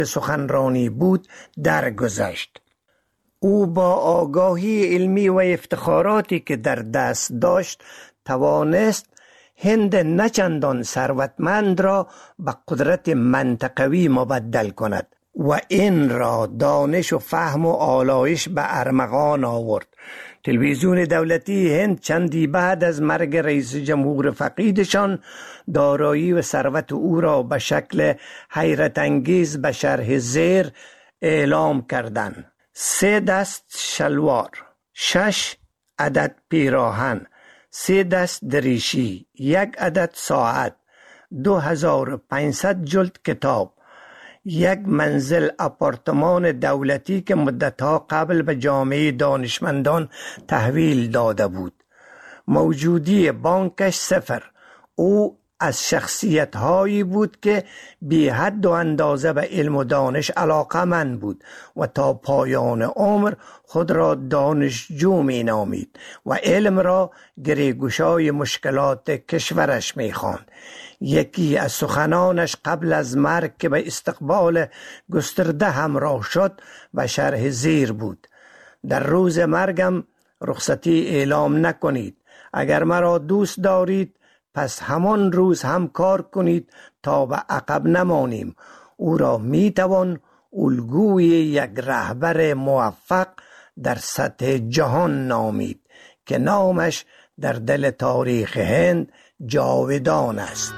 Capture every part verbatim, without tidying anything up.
سخنرانی بود درگذشت. او با آگاهی علمی و افتخاراتی که در دست داشت توانست هند نچندان ثروتمند را به قدرت منطقوی مبدل کند و این را دانش و فهم و آلایش به ارمغان آورد. تلویزیون دولتی هند چندی بعد از مرگ رئیس جمهور فقیدشان دارایی و ثروت او را به شکل حیرت انگیز به شرح زیر اعلام کردند: سه دست شلوار، شش عدد پیراهن، سه دست دریشی، یک عدد ساعت، دو هزار و پانصد جلد کتاب، یک منزل آپارتمان دولتی که مدتها قبل به جامعه دانشمندان تحویل داده بود. موجودی بانکش صفر. او از شخصیت هایی بود که بی حد و اندازه به علم و دانش علاقمند بود و تا پایان عمر خود را دانشجو می نامید و علم را گریگشای مشکلات کشورش می خواند. یکی از سخنانش قبل از مرگ که به استقبال گسترده همراه شد و شرح زیر بود: در روز مرگم رخصتی اعلام نکنید. اگر مرا دوست دارید پس همان روز هم کار کنید تا به عقب نمانیم. او را می توان الگوی یک رهبر موفق در سطح جهان نامید که نامش در دل تاریخ هند جاودان است.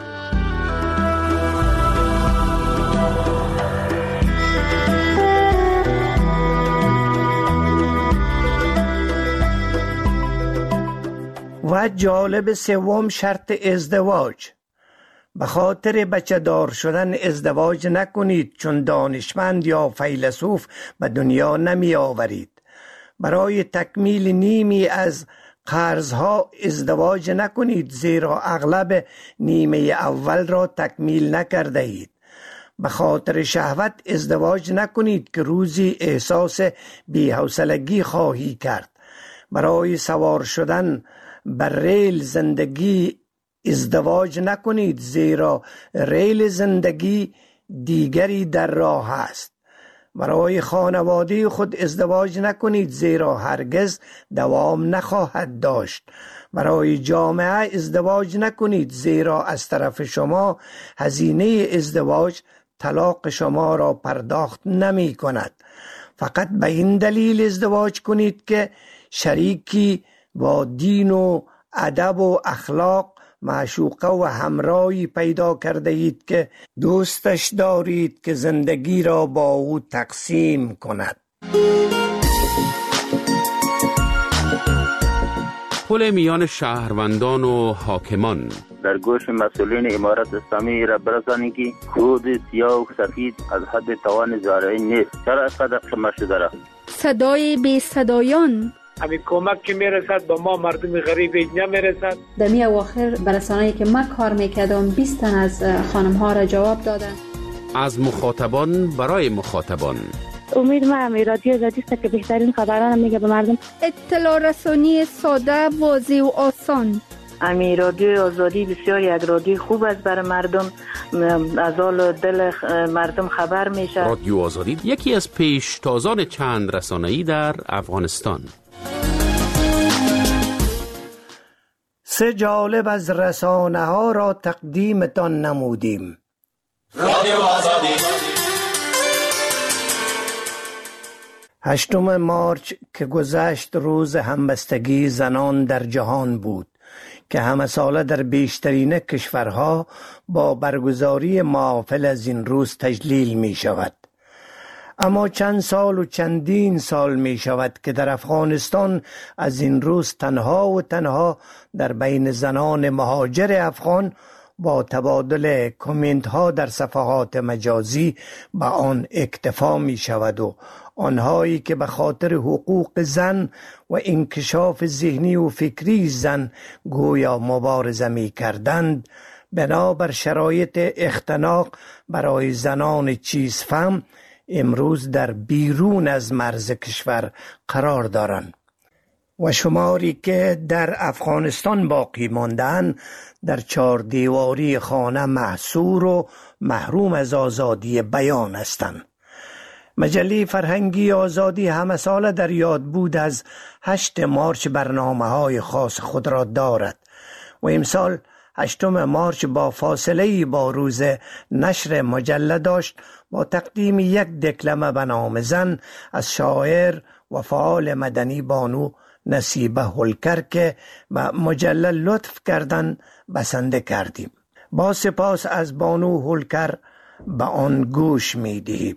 و جالب سوم شرط ازدواج. به خاطر بچه دار شدن ازدواج نکنید، چون دانشمند یا فیلسوف به دنیا نمی آورید. برای تکمیل نیمی از قرضها ازدواج نکنید، زیرا اغلب نیمه اول را تکمیل نکرده اید. به خاطر شهوت ازدواج نکنید که روزی احساس بی‌حوصلگی خواهی کرد. برای سوار شدن بر ریل زندگی ازدواج نکنید، زیرا ریل زندگی دیگری در راه است. برای خانواده خود ازدواج نکنید، زیرا هرگز دوام نخواهد داشت. برای جامعه ازدواج نکنید، زیرا از طرف شما هزینه ازدواج طلاق شما را پرداخت نمی کند. فقط به این دلیل ازدواج کنید که شریکی با دین و ادب و اخلاق معشوقه و همراهی پیدا کرده اید که دوستش دارید که زندگی را با او تقسیم کند. پل میان شهروندان و حاکمان. در گوش مسئولین امارت اسلامی را برسانید که خود سیاه و سفید از حد توان زارعی نیست. چرا اینقدر خمه شده را؟ صدای بی صدایان. همین کمک که میرسد با ما مردم غریب نمیرسد. در می اواخر برسانه‌ای که من کار میکردم بیست تن از خانم ها را جواب دادن. از مخاطبان برای مخاطبان. امید من رادیو آزادی است که بهترین خبران میگه به مردم. اطلاع رسانی ساده، واضح و آسان. امی رادیو آزادی بسیار یک رادیو خوب است برای مردم، از حال دل مردم خبر میشه. رادیو آزادی یکی از پیشتازان چند رسانه‌ای در افغانستان. سه جالب از رسانه ها را تقدیمتان نمودیم. رادیو آزادی. هشتم مارچ که گذشت روز همبستگی زنان در جهان بود که همه ساله در بیشترین کشورها با برگزاری محافل از این روز تجلیل می شود. اما چند سال و چندین سال می شود که در افغانستان از این روز تنها و تنها در بین زنان مهاجر افغان با تبادل کامنت ها در صفحات مجازی به آن اکتفا می شود و آنهایی که به خاطر حقوق زن و انکشاف ذهنی و فکری زن گویا مبارزه می کردند، بنابر شرایط اختناق برای زنان چیزفهم امروز در بیرون از مرز کشور قرار دارند و شماری که در افغانستان باقی ماندن در چهار دیواری خانه محصور و محروم از آزادی بیان هستند. مجله فرهنگی آزادی همه ساله در یاد بود از هشتم مارچ برنامه های خاص خود را دارد و امسال هشتم مارچ با فاصله با روز نشر مجله داشت با تقدیم یک دکلمه به نام زن از شاعر و فعال مدنی بانو نصیبه هولکر که به مجله لطف کردن بسنده کردیم. با سپاس از بانو هولکر به آن گوش می دهیم.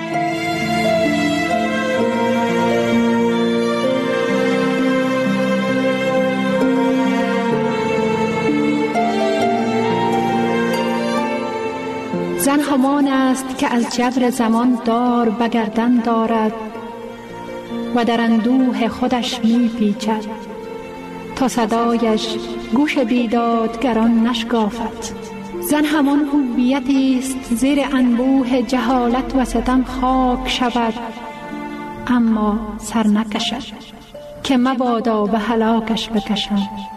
زن همان است که از جبر زمان دار به گردن دارد و در اندوه خودش می پیچد تا صدایش گوش بیدادگران نشکافد. زن همان هویتی است زیر انبوه جهالت و ستم خاک شود اما سر نکشد که مبادا به هلاکش بکشند.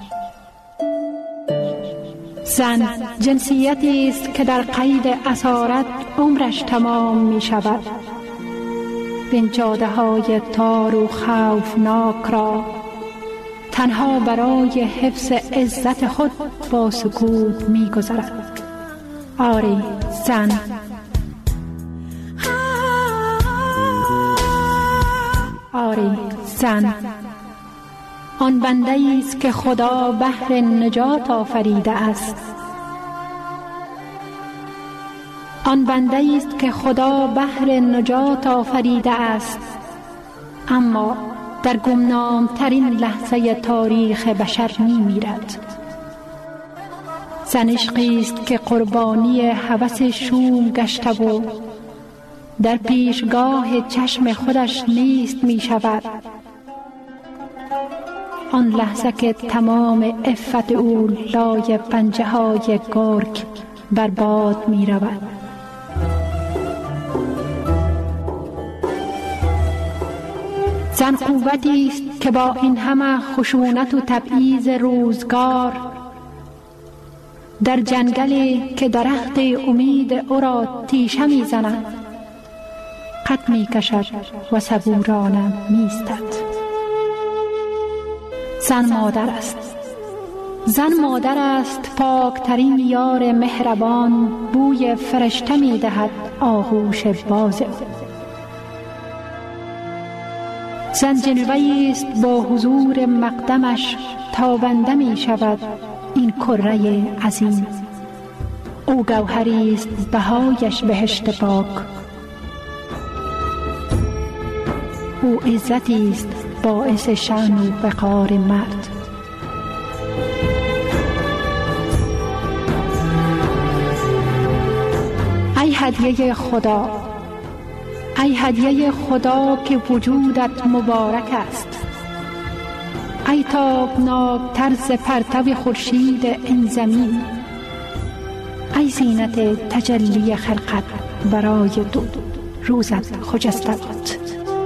زن جنسیتی است که در قید اسارت عمرش تمام می شود. بنجاده های تار و خوفناک را تنها برای حفظ عزت خود با سکوت می گذرد. آری زن. آری زن آن بنده است که خدا بهر نجات آفریده است. آن بنده است که خدا بهر نجات آفریده است اما در گمنام ترین لحظه تاریخ بشر می میرد. زن عشقی است که قربانی هوس شوم گشته و در پیشگاه چشم خودش نیست می شود. آن لحظه که تمام عفت او لای پنجه های گرگ برباد می رود. زن قوتی است که با این همه خشونت و تبعیض روزگار در جنگلی که درخت امید او را تیشه می زند قد می کشد و صبورانه می ایستد. زن مادر است. زن مادر است پاکترین یار مهربان، بوی فرشته می دهد آغوش باز. زن جلوه‌ای است با حضور مقدمش تابنده می شود این کره عظیم. او گوهری است بهایش بهشت پاک. او عزتی است باعث شأن و وقار مرد. ای هدیه خدا، ای هدیه خدا که وجودت مبارک است. ای تابناک طرز پرتو خورشید این زمین. ای زینت تجلی خلقت برای تو روزت خجسته باد.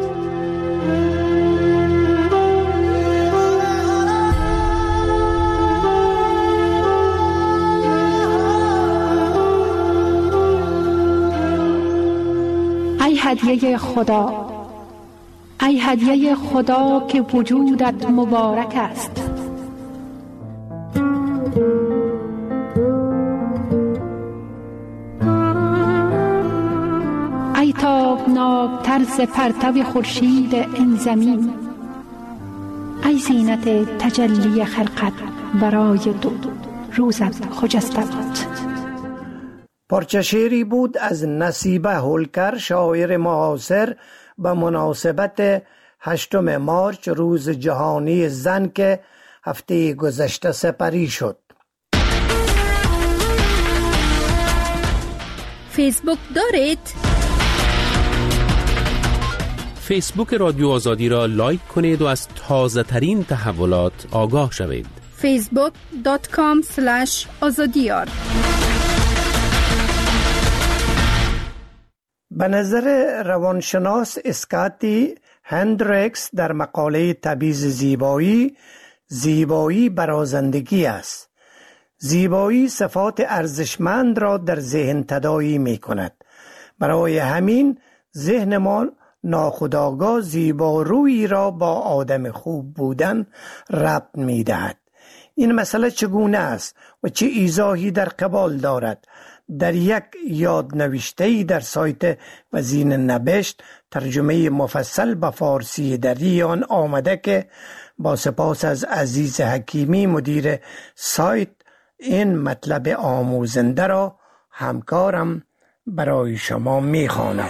ای هدیه خدا، ای هدیه خدا که وجودت مبارک است. ای تابناک طرز پرتو خورشید این زمین. ای زینت تجلی خلقت برای تو روزت خجسته باد. پارچه شعری بود از نصیبه هولکر، شاعر معاصر، به مناسبت هشتم مارچ روز جهانی زن که هفته گذشته سپری شد. فیسبوک دارید؟ فیسبوک رادیو آزادی را لایک کنید و از تازه ترین تحولات آگاه شوید. فیسبوک دات کام اسلش آزادیار. به نظر روانشناس اسکاتی هندریکس در مقاله تبعیض زیبایی، زیبایی برازندگی است. زیبایی صفات ارزشمند را در ذهن تداعی می کند. برای همین ذهن ما ناخودآگاه زیبارویی را با آدم خوب بودن ربط می دهد. این مسئله چگونه است و چه ایضاحی در قبال دارد؟ در یک یادنوشته‌ای در سایت وزین نبشت ترجمه مفصل به فارسی در آن آمده که با سپاس از عزیز حکیمی مدیر سایت این مطلب آموزنده را همکارم برای شما می خواند.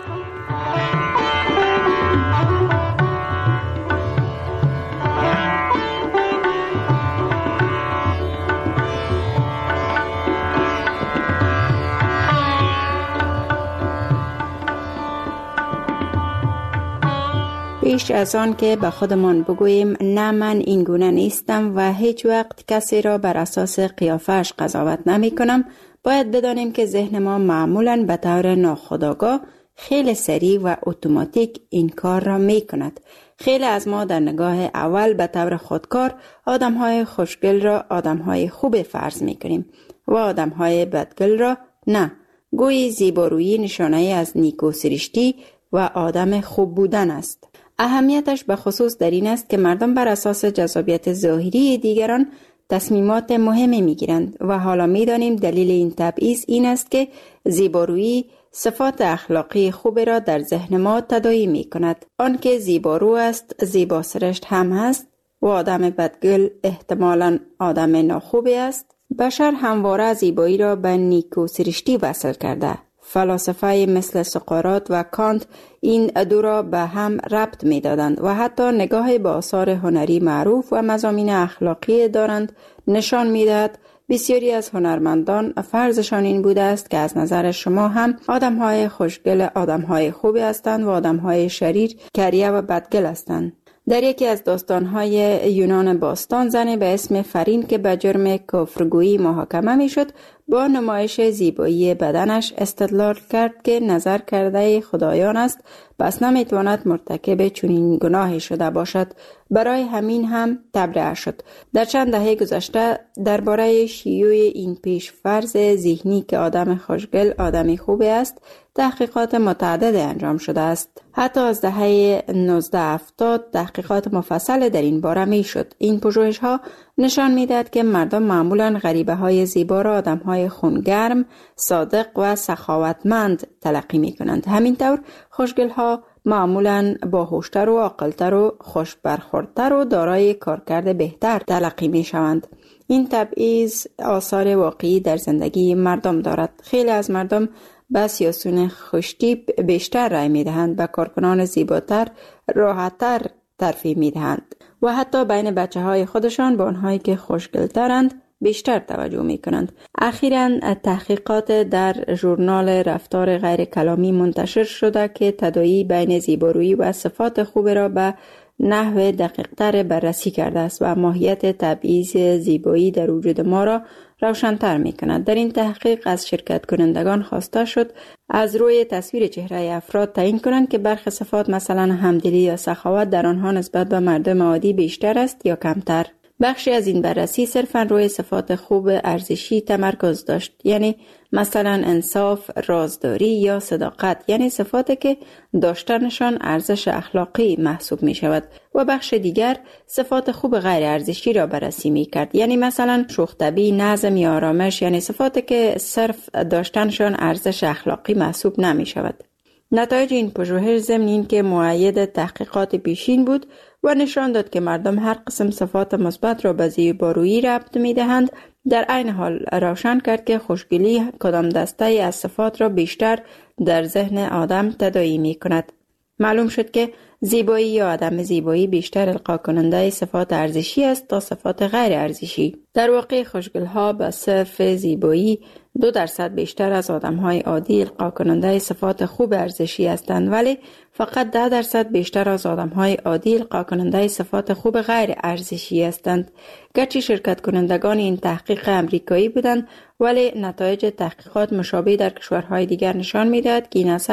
پیش از آن که به خودمان بگوییم نه من این گونه نیستم و هیچ وقت کسی را بر اساس قیافش قضاوت نمی کنم، باید بدانیم که ذهن ما معمولاً به طور ناخودآگاه خیلی سریع و اتوماتیک این کار را می کند. خیلی از ما در نگاه اول به طور خودکار آدم‌های خوشگل را آدم‌های خوب فرض می کنیم و آدم‌های بدگل را نه. گویی زیبارویی نشانه از نیکو سرشتی و آدم خوب بودن است. اهمیتش به خصوص در این است که مردم بر اساس جذابیت ظاهری دیگران تصمیمات مهمی میگیرند و حالا میدانیم دلیل این تبعیض این است که زیبارویی صفات اخلاقی خوب را در ذهن ما تداعی می کند. آن که زیبارو است زیبا سرشت هم هست و آدم بدگل احتمالاً آدم ناخوبی است. بشر همواره زیبایی را به نیکو سرشتی وصل کرده. فلاسفه مثل سقراط و کانت این دو را به هم ربط می دادند و حتی نگاه به آثار هنری معروف و مضامین اخلاقی دارند نشان می دهد بسیاری از هنرمندان فرضشان این بوده است که از نظر شما هم آدم‌های خوشگل آدم‌های خوبی هستند و آدم‌های شریر کریه و بدگل هستند. در یکی از داستان‌های یونان باستان زنی به اسم فرین که به جرم کفرگویی محاکمه می‌شد با نمایش زیبایی بدنش استدلال کرد که نظر کرده خدایان است، پس نمی‌تواند مرتکب چنین گناهی شده باشد. برای همین هم تبرئه شد. در چند دهه گذشته درباره شیوع این پیش فرض ذهنی که آدم خوشگل آدمی خوبی است تحقیقات متعدد انجام شده است. حتی از دهه نوزده هفتاد تحقیقات مفصل در این باره می شد. این پژوهش‌ها نشان می‌دهد که مردم معمولاً غریبه‌های زیبا را آدم‌های خونگرم، صادق و سخاوتمند تلقی می‌کنند. همینطور خوشگل‌ها معمولاً باهوشتر و عاقل‌تر و خوش برخوردتر و دارای کارکرد بهتر تلقی می‌شوند. این تبعیض آثار واقعی در زندگی مردم دارد. خیلی از مردم به سیاسیون خوشتیپ بیشتر رای می‌دهند، به کارکنان زیباتر راحت‌تر ترفیع می‌دهند و حتی بین بچه‌های خودشان به آنهایی که خوشگل‌ترند بیشتر توجه می‌کنند. اخیراً تحقیقات در ژورنال رفتار غیر کلامی منتشر شده که تداعی بین زیبارویی و صفات خوب را به نحو دقیق‌تر بررسی کرده است و ماهیت تبعیض زیبایی در وجود ما را روشن‌تر می‌کند. در این تحقیق از شرکت کنندگان خواسته شد از روی تصویر چهره افراد تعیین کنند که برخی صفات مثلا همدلی یا سخاوت در آنها نسبت به مردم عادی بیشتر است یا کمتر. بخشی از این بررسی صرفاً روی صفات خوب ارزشی تمرکز داشت، یعنی مثلا انصاف، رازداری یا صداقت، یعنی صفاتی که داشتنشان ارزش اخلاقی محسوب می شود، و بخش دیگر صفات خوب غیر ارزشی را بررسی می کرد، یعنی مثلا شوخ‌طبعی، نظم یا آرامش، یعنی صفاتی که صرف داشتنشان ارزش اخلاقی محسوب نمی شود. نتایج این پژوهش ضمن این که مؤید تحقیقات پیشین بود و نشان داد که مردم هر قسم صفات مثبت را به زیبارویی ربط می‌دهند، در عین حال روشن کرد که خوشگلی کدام دسته از صفات را بیشتر در ذهن آدم تداعی می‌کند. معلوم شد که زیبایی یا عدم زیبایی بیشتر القا کننده صفات ارزشی است تا صفات غیر ارزشی. در واقع خوشگل‌ها به صرف زیبایی دو درصد بیشتر از آدم‌های عادی القا کننده صفات خوب ارزشی هستند، ولی فقط ده درصد بیشتر از آدم‌های عادی القا کننده صفات خوب غیر ارزشی هستند. گرچه شرکت کنندگان این تحقیق امریکایی بودند، ولی نتایج تحقیقات مشابه در کشورهای دیگر نشان می‌دهد که این اثر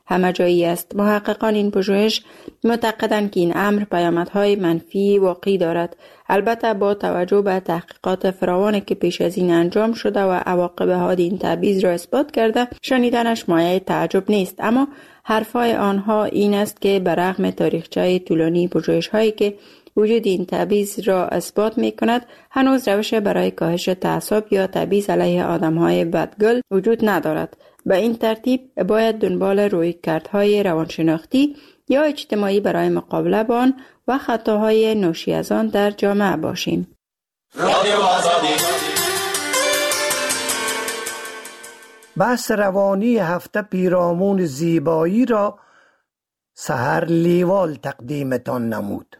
همه جایی است. محققان این پژوهش معتقدند که این امر پیامدهای منفی واقعی دارد. البته با توجه به تحقیقات فراوانی که پیش از این انجام شده و عواقب حاد این تبعیض را اثبات کرده، شنیدنش مایه تعجب نیست. اما حرفای آنها این است که برغم تاریخچه طولانی پژوهش هایی که وجود این تبعیض را اثبات می کند، هنوز روش برای کاهش تعصب یا تبعیض علیه آدم های بدگل وجود ندارد. به این ترتیب باید دنبال رویکردهای روانشناختی یا اجتماعی برای مقابله با آن و خطاهای ناشی از آن در جامعه باشیم. بحث روانی هفته پیرامون زیبایی را سحر لیوال تقدیمتان نمود.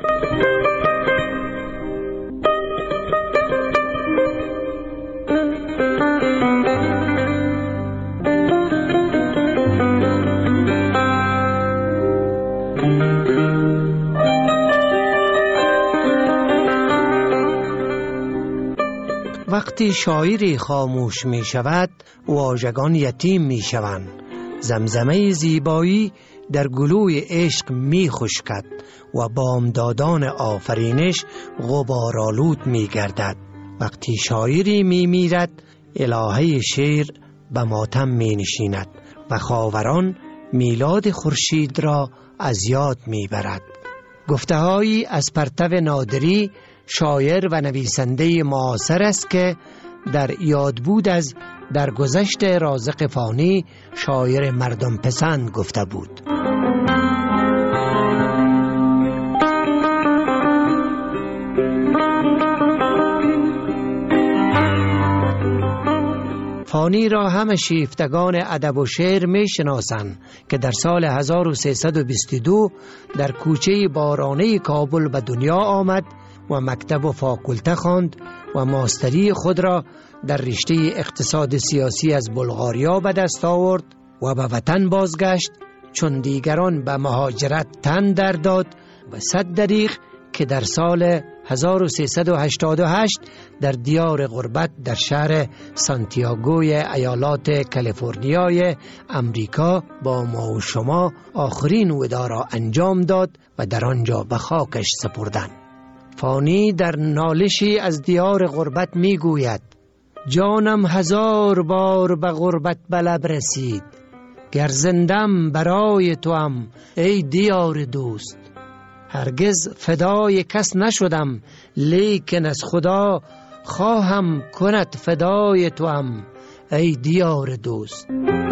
وقتی شاعری خاموش می شود، واژگان یتیم می شوند. زمزمه زیبایی در گلوی عشق می خشکد و بامدادان آفرینش غبارآلود می گردد. وقتی شاعری می میرد، الهه شعر به ماتم می نشیند و خاوران میلاد خورشید را از یاد می برد. گفته‌هایی از پرتو نادری، شاعر و نویسنده معاصر است که در یاد بود از درگذشت رازق فانی، شاعر مردم پسند گفته بود. فانی را همه شیفتگان ادب و شعر می شناسند که در سال هزار و سیصد و بیست و دو در کوچه بارانه کابل به دنیا آمد و مکتب و فاکولته خواند و ماستری خود را در رشته اقتصاد سیاسی از بلغاریا به دست آورد و به وطن بازگشت، چون دیگران به مهاجرت تن در داد و صد دریغ که در سال هزار و سیصد و هشتاد و هشت در دیار غربت در شهر سانتیاگوی ایالات کالیفرنیای امریکا با ما و شما آخرین وداع را انجام داد و در آنجا به خاکش سپردند. فانی در نالشی از دیار غربت می گوید: جانم هزار بار به غربت به لب رسید، گر زندم برای توام ای دیار دوست. هرگز فدای کس نشدم، لیکن از خدا خواهم کند فدای توام ای دیار دوست.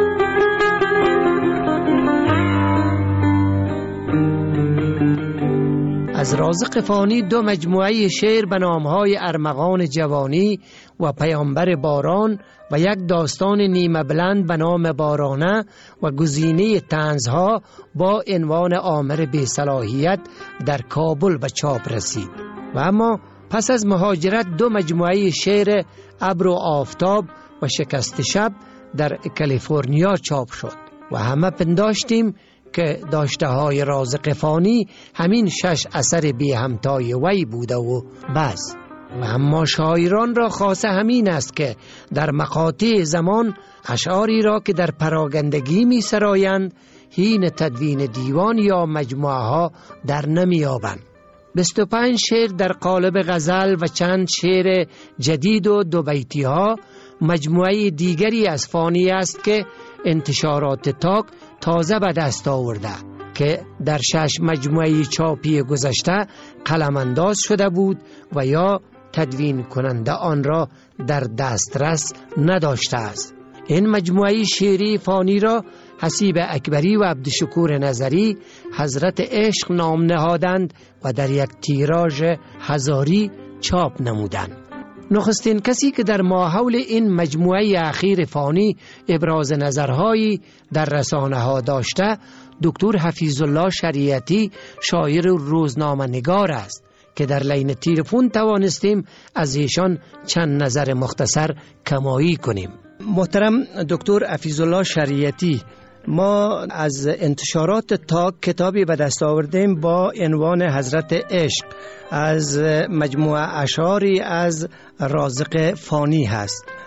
از رازق فانی دو مجموعه شعر به نامهای ارمغان جوانی و پیامبر باران و یک داستان نیمه بلند به نام بارانه و گزینه طنزها با عنوان آمر بی‌صلاحیت در کابل به چاپ رسید. و اما پس از مهاجرت دو مجموعه شعر ابر و آفتاب و شکست شب در کالیفرنیا چاپ شد و همه پنداشتیم که داشته های رازق فانی همین شش اثر بی همتای وی بوده و بس. و اما شاعران را خاصه همین است که در مقاطع زمان اشعاری را که در پراگندگی می سرایند حین تدوین دیوان یا مجموعه ها در نمی یابند. بیست و پنج شعر در قالب غزل و چند شعر جدید و دو بیتی ها مجموعه دیگری از فانی است که انتشارات تاک تازه به دست آورده که در شش مجموعه چاپی گذشته قلم انداز شده بود و یا تدوین کننده آن را در دسترس نداشته است. این مجموعه شعری فانی را حسیب اکبری و عبدالشکور نظری حضرت عشق نام نهادند و در یک تیراژ هزاری چاپ نمودند. نخستین کسی که در ماحول این مجموعه اخیر فانی ابراز نظرهایی در رسانه ها داشته دکتر حفیظ الله شریعتی، شاعر و روزنامه نگار است که در لین تلفن توانستیم از ایشان چند نظر مختصر کمایی کنیم. محترم دکتر حفیظ الله شریعتی، ما از انتشارات تاک کتابی به دست آوردیم با عنوان حضرت عشق، از مجموعه اشعاری از رازق فانی هست.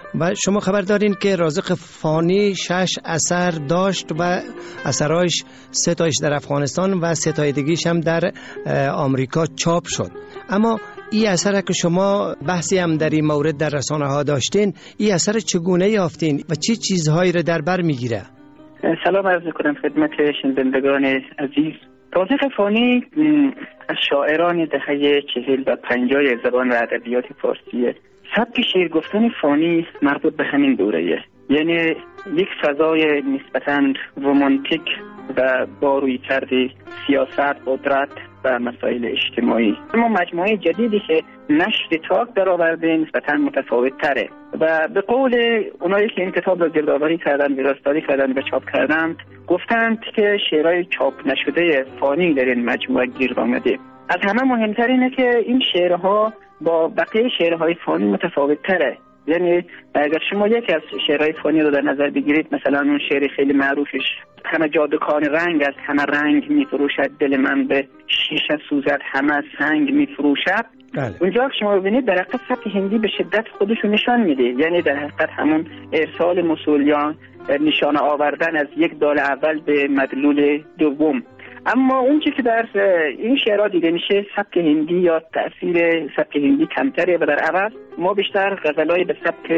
و شما خبر دارین که رازق فانی شش اثر داشت و اثرایش سه تایش در افغانستان و سه تای دیگیش هم در آمریکا چاپ شد. اما این اثر که شما بحثی هم در این مورد در رسانه ها داشتین، این اثر چگونه یافتین و چه چیزهایی را در بر میگیره؟ سلام عرض میکنم خدمت شنوندگان عزیز. رازق فانی از شاعران دهه چهل و پنجاه زبان و ادبیات فارسیه. سبک شعر گفتن فانی مربوط به همین دوره‌ایه، یعنی یک فضای نسبتاً رمانتیک و با روی کرد سیاست، قدرت و مسائل اجتماعی. اما مجموعه جدیدی که نشر تاک در آورده نسبتاً متفاوت تره و به قول اونایی که این کتاب را گردآوری کردن، ویراستاری کردن و چاپ کردن، گفتند که شعرهای چاپ نشده فانی در این مجموعه گیر آمده. از همه مهمتر اینه که این شعرها با بقیه شعرهای فانی متفاوت تره. یعنی اگر شما یکی از شعرهای فانی رو در نظر بگیرید، مثلا اون شعر خیلی معروفش همه جادوکان رنگ است، همه رنگ میفروشد دل من به شیشه سوزد، همه سنگ میفروشد. بله. اونجا شما ببینید در حقیقت سبک هندی به شدت خودشو نشان میده، یعنی در حقیقت همون ارسال مسئولیان، نشان آوردن از یک دال اول به مدلول دوم. اما اون چیزی که در این شعرها دیده میشه سبک هندی یا تأثیر سبک هندی کمتره و در عوض ما بیشتر غزلهای به سبک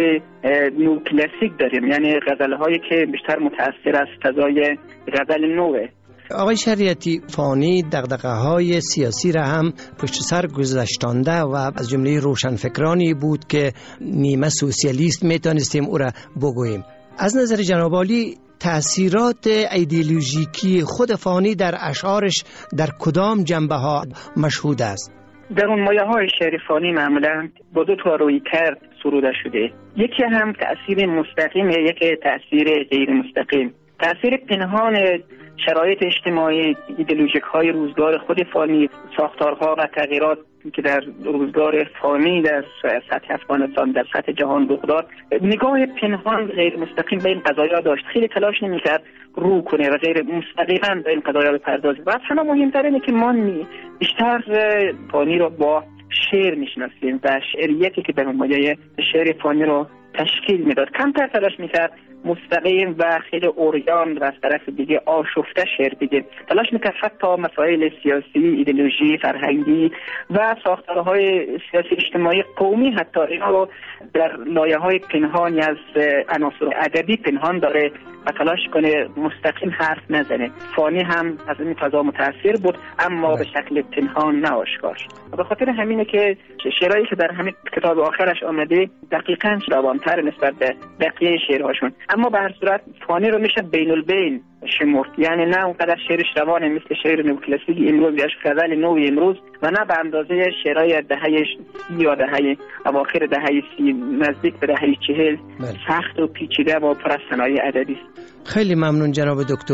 نو کلاسیک داریم، یعنی غزلهایی که بیشتر متأثر از فضای غزل نوه. آقای شریعتی، فانی دغدغه‌های سیاسی را هم پشت سر گذاشتانده و از جمله روشنفکرانی بود که نیمه سوسیالیست میتونستیم او را بگوییم. از نظر جناب عالی تأثیرات ایدئولوژیکی خود فانی در اشعارش در کدام جنبه ها مشهود است؟ در اون مایه های شعر فانی معمولا با دو تا روی کرد سروده شده. یکی هم تأثیر مستقیم، یکی تأثیر غیر مستقیم. تأثیر پنهان شرایط اجتماعی، ایدئولوژیک های روزگار خود فانی، ساختارها و تغییرات که در روزگار فانی در سطح افغانستان، در سطح جهان رخ داد، نگاه پنهان غیر مستقیم به این قضایا داشت. خیلی تلاش نمی‌کرد رو کنه و غیر مستقیما به این قضایا بپردازه. و اصلا مهمتر اینه که ما بیشتر فانی رو با شعر میشناسیم و شعریتی که به مایه شعر فانی رو تشکیل میداد. کمتر تلاش میکرد مستقیم و خیلی اوریان و از طرف دیگه آشفته شعر بگه. تلاش میکرد حتی مسائل سیاسی، ایدئولوژی، فرهنگی و ساختارهای سیاسی اجتماعی قومی حتی اینا رو در لایه‌های پنهانی از عناصر ادبی پنهان داره و تلاش کنه مستقیم حرف نزنه. فانی هم از این فضا متاثر بود اما به شکل پنهان نه آشکار. به خاطر همینه که شعرهایی که در همین کتاب آخرش آمده دقیقاً روان‌تر نسبت به بقیه شعرهاشون، اما به هر صورت فانی رو میشه بین البین شمرد، یعنی نه اونقدر شعرش روانه مثل شعر نو کلاسیک امروز یا غزل نو امروز و نه به اندازه شعرهای دهه سی یا دهه اواخر دهه سی نزدیک به دهه چهل سخت و پیچیده و پر از صنایع ادبی است. خیلی ممنون جناب دکتر.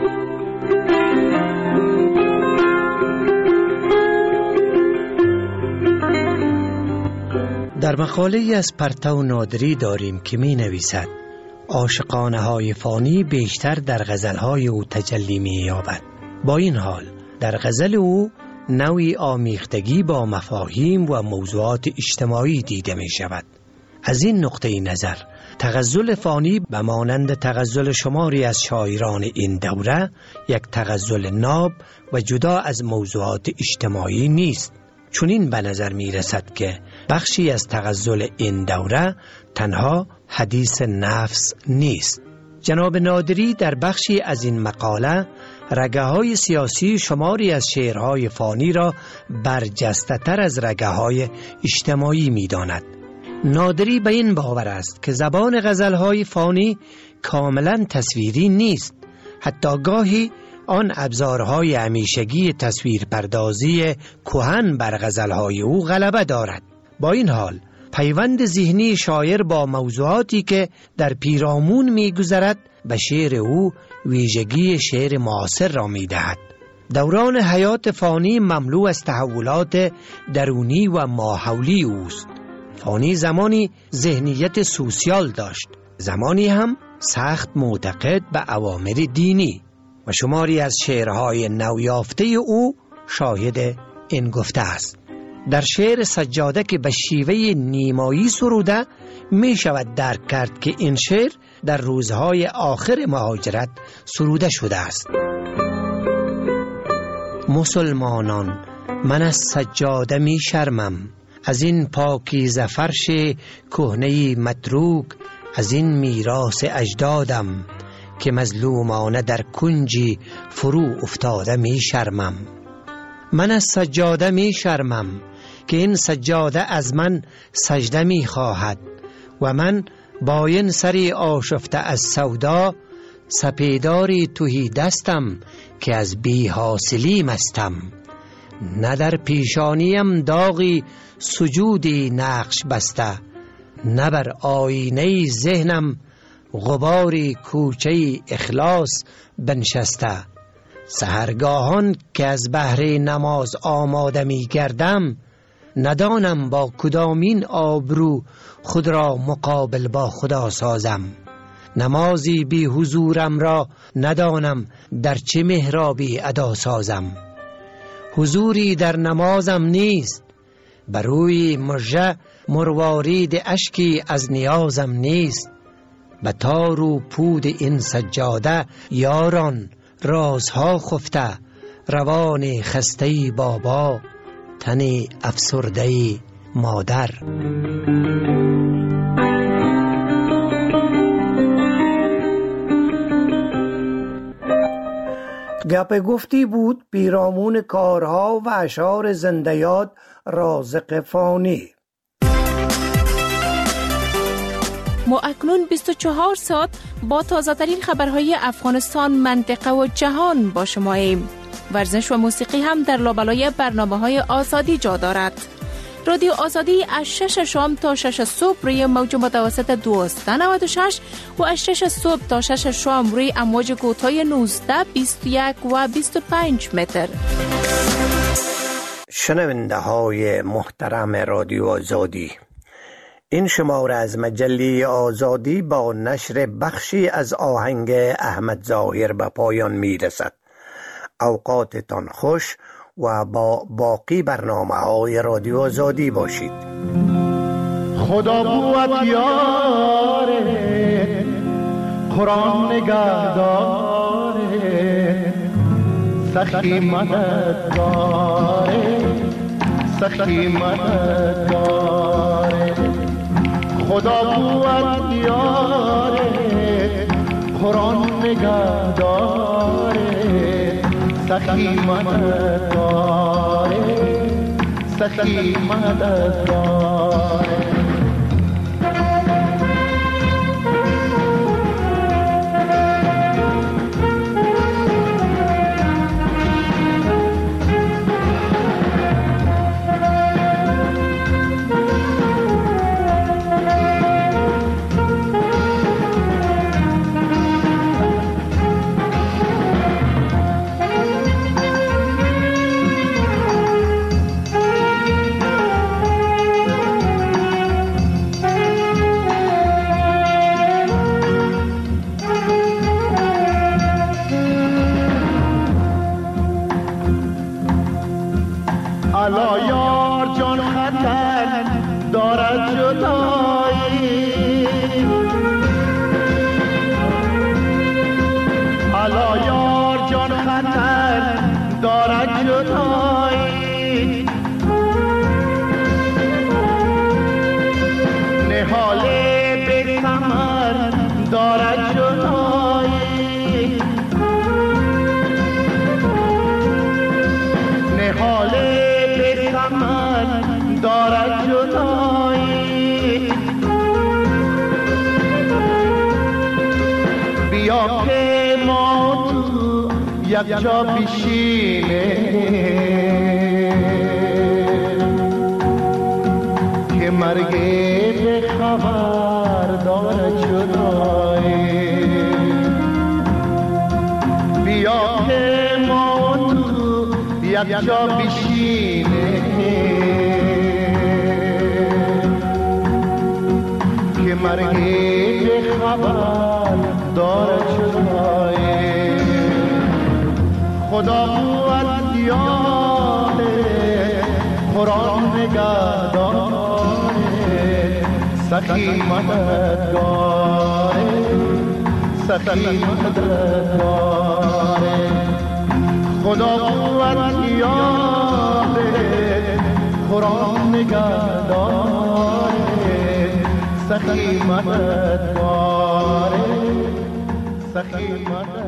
در مقاله ای از پرتو نادری داریم که می نویسد عاشقانه های فانی بیشتر در غزلهای او تجلی می یابد. با این حال در غزل او نوعی آمیختگی با مفاهیم و موضوعات اجتماعی دیده می شود. از این نقطه نظر تغزل فانی به مانند تغزل شماری از شاعران این دوره یک تغزل ناب و جدا از موضوعات اجتماعی نیست. چون این به نظر می رسد که بخشی از تغزل این دوره تنها حدیث نفس نیست. جناب نادری در بخشی از این مقاله رگه های سیاسی شماری از شعرهای فانی را برجسته تر از رگه های اجتماعی می داند. نادری به این باور است که زبان غزلهای فانی کاملا تصویری نیست. حتی گاهی آن ابزارهای همیشگی تصویر پردازی کهن بر غزلهای او غلبه دارد. با این حال پیوند ذهنی شاعر با موضوعاتی که در پیرامون می گذرد به شعر او ویژگی شعر معاصر را می دهد. دوران حیات فانی مملو از تحولات درونی و ماحولی اوست. فانی زمانی ذهنیت سوسیال داشت، زمانی هم سخت معتقد به اوامر دینی و شماری از شعرهای نویافته او شاهد این گفته است. در شعر سجاده که به شیوه نیمایی سروده می شود درک کرد که این شعر در روزهای آخر مهاجرت سروده شده است. مسلمانان، من از سجاده می شرمم، از این پاکیزه فرش کهنه متروک، از این میراث اجدادم که مظلومانه در کنجی فرو افتاده می شرمم. من از سجاده می شرمم که این سجاده از من سجده می خواهد و من با این سری آشفته از سودا، سپیداری تهی دستم که از بی حاصلی مستم. نه در پیشانیم داغی سجودی نقش بسته، نه بر آینه ذهنم غباری کوچه اخلاص بنشسته. سحرگاهان که از بهر نماز آماده می گردم، ندانم با کدامین آبرو خود را مقابل با خدا سازم. نمازی بی حضورم را ندانم در چه محرابی ادا سازم. حضوری در نمازم نیست، بروی مژه مروارید اشکی از نیازم نیست. به تار و پود این سجاده یاران رازها خفته، روان خسته بابا، تن افسرده مادر. گپ گفتی بود پیرامون کارها و اشعار زنده یاد رازق فانی. ما اکنون بیست و چهار ساعت با تازه ترین خبرهای افغانستان، منطقه و جهان با شماییم. ورزش و موسیقی هم در لابلای برنامه‌های آزادی جا دارد. رادیو آزادی از شش شام تا شش صبح روی موج متوسط دویست و نود و شش و از شش صبح تا شش شام روی امواج کوتاه نوزده، بیست و یک و بیست و پنج متر. شنونده های محترم رادیو آزادی، این شماره از مجله آزادی با نشر بخشی از آهنگ احمد ظاهر به پایان می رسد. اوقاتتان خوش و با باقی برنامه های رادیو آزادی باشید. خدا بود یاره، قرآن نگهداره، سخی مددگاره، سخی مددگاره. خدا بود یاره، قرآن نگهداره، سخی مددگاره، سخی مددگاره. الا یار جان خطر دارد جدایی، الا یار جان خطر دارد جدایی. نهال به ثمر دارد جدایی، نهال من دارد جدایی. بیا که ما تو یک جا بشینه، که مرگ به خبر دارد جدایی. بیا که ما تو یک جا بشینه، که مرگ به خبر دارد جدایی. خدا بود یاره، قرآن نگهداره، سخی مددگاره سخی مددگاره خدا قوت یاره قرآن نگهداره سخی مددگاره سخی مددگاره